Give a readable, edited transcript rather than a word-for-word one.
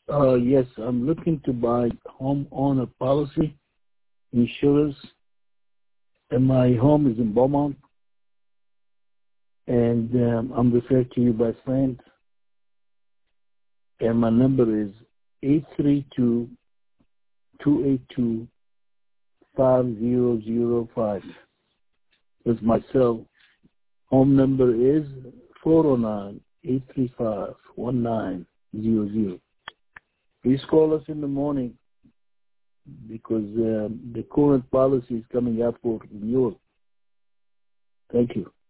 Yes, I'm looking to buy homeowner policy insurance, and my home is in Beaumont, and I'm referred to you by friends, and my number is 832-282-5005. That's my cell. Home number is 409-835-1900. Please call us in the morning because the current policy is coming up for renewal. Thank you.